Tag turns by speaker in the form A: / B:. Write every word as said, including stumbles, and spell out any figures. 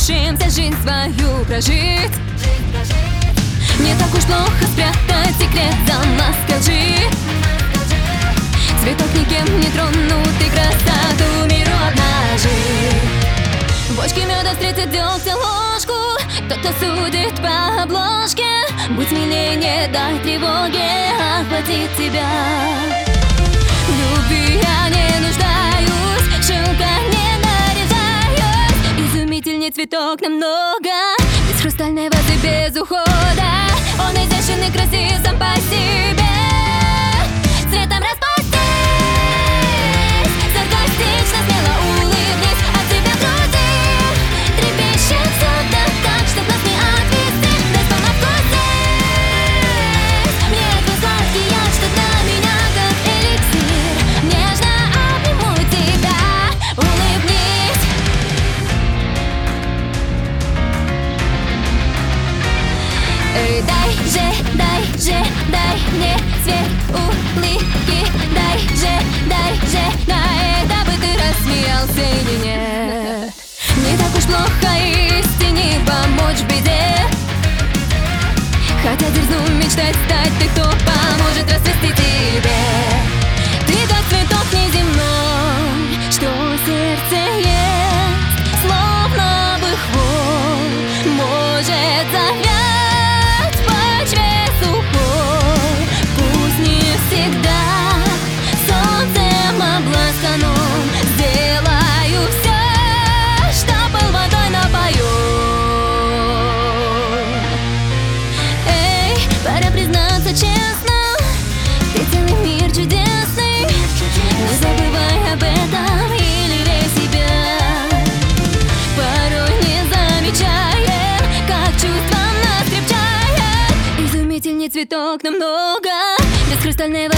A: решимся жизнь свою прожить. Не так уж плохо спрятать секрет за маской лжи. Цветок никем не тронутый, красоту миру обнажит. Бочки меда встретят дегтя ложку, кто-то судит по обложке. Будь смелее, не дай тревоге охватить тебя. В любви я не нуждаюсь, шелка не наряжаюсь. Изумительней цветок намного, без хрустальной воды, без ухода. Он изящен и красив сам по себе. Цветом распустись, саркастично, смело улыбнись. От тебя в груди трепещет все так, так, чтоб нас не отвести. Дай помогусь, мне твой сладкий яд, что для меня как эликсир. Нежно обниму тебя, улыбнись. Эй, дай же, дай же, дай мне свет улыбки. Дай же, дай же, на это бы ты рассмеялся или нет. Не так уж плохо истине помочь в беде. Хотя дерзну мечтать стать той, кто поможет расцвести тебе. Ты как цветок неземной, что в сердце есть, словно бы хвой, может завять в почве сухой. Пусть не всегда солнцем обласканном, сделаю все, что пыл водой напою. Эй, пора признаться честно, ты целый мир чудесный. Не забывай об этом и лелей себя. Порой не замечаем, как чувства нас крепчает. Изумительней цветок намного, без хрустальной воды.